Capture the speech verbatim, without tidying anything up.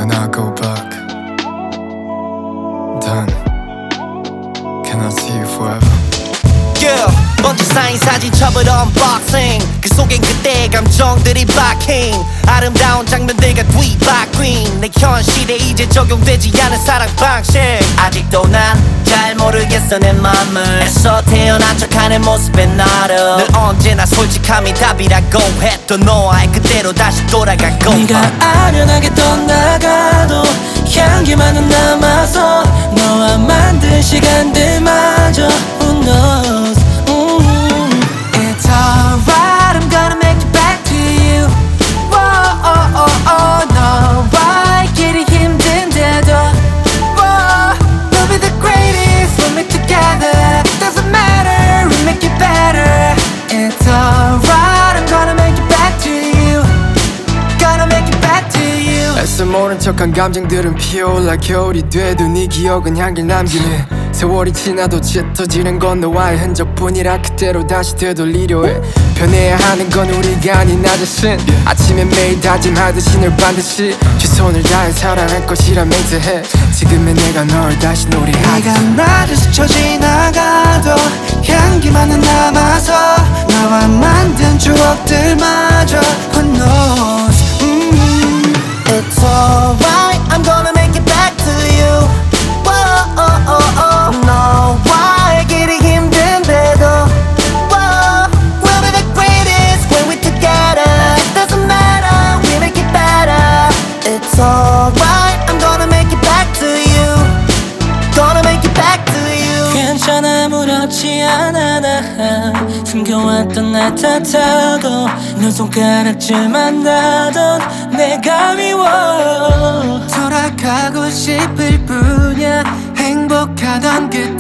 when I go back, then can I see you forever? Yeah, 먼저 쌓인 사진첩을 언박싱 그 속엔 그때의 감정들이 박힌 아름다운 장면들과 뒤바뀐 내 현실에 이제 적용되지 않은 사랑 방식 아직도 난 잘 모르겠어 내 맘을 애써 태어난 척하는 모습에 나를 늘 언제나 솔직함이 답이라고 했던 너와의 그대로 다시 돌아가고 네가 아련하게 떠나가도 향기만은 남아서 너와 만든 시간들마저 Who knows mm-hmm. It's alright I'm gonna make it back to you Whoa, oh, oh, oh, 너와 있기를 힘든데도 Whoa, we'll be the greatest We'll make together Doesn't matter We make it better It's alright I'm gonna make it back to you Gonna make it back to you 애써 모른 척한 감정들은 피어올라 겨울이 돼도 네 기억은 향기를 남기네 세월이 지나도 짙어지는 건 너와의 흔적뿐이라 그대로 다시 되돌리려 해 변해야 하는 건 우리가 아닌 나 자신 아침에 매일 다짐하듯이 널 반드시 최선을 다해 사랑할 것이라 맹세해 지금의 내가 널 다시 노래하듯 네가 나를 스쳐 지나가도 향기만은 남아서 나와 만든 추억들마저 Who knows mm-hmm. It's alright I'm gonna make it back to you Whoa, oh, oh, oh. 너와 알기를 힘든데도 Whoa, we'll be the greatest when we're together It doesn't matter, we make it better It's alright I'm gonna make it back to you Gonna make it back to you 괜찮아 아무렇지 않아 나 숨겨왔던 나 탓하고 넌 손가락질만 나던 내가 미워 돌아가고 싶을 뿐이야 행복하던 그때